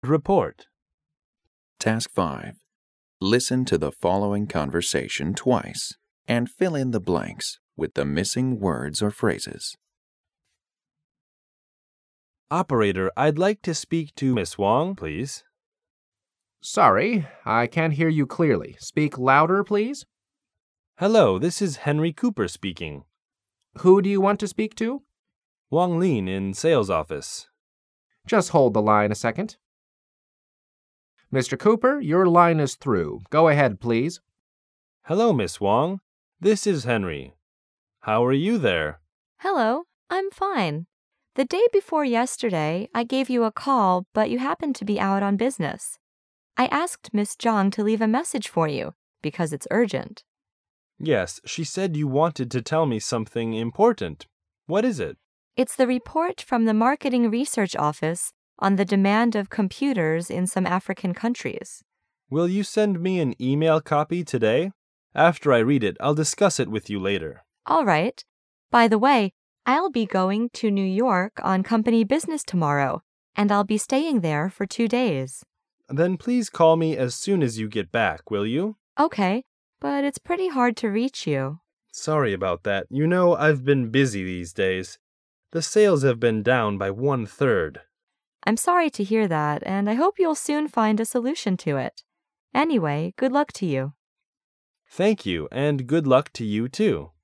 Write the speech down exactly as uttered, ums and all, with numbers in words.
Report. Task five. Listen to the following conversation twice and fill in the blanks with the missing words or phrases. Operator, I'd like to speak to Miss Wong, please. Sorry, I can't hear you clearly. Speak louder, please. Hello, this is Henry Cooper speaking. Who do you want to speak to? Wong Lin in sales office. Just hold the line a second. Mister Cooper, your line is through. Go ahead, please. Hello, Miss Wong. This is Henry. How are you there? Hello, I'm fine. The day before yesterday, I gave you a call, but you happened to be out on business. I asked Miss Zhang to leave a message for you, because it's urgent. Yes, she said you wanted to tell me something important. What is it? It's the report from the Marketing Research Office on the demand of computers in some African countries. Will you send me an email copy today? After I read it, I'll discuss it with you later. All right. By the way, I'll be going to New York on company business tomorrow, and I'll be staying there for two days. Then please call me as soon as you get back, will you? Okay, but it's pretty hard to reach you. Sorry about that. You know, I've been busy these days. The sales have been down by one-third. I'm sorry to hear that, and I hope you'll soon find a solution to it. Anyway, good luck to you. Thank you, and good luck to you too.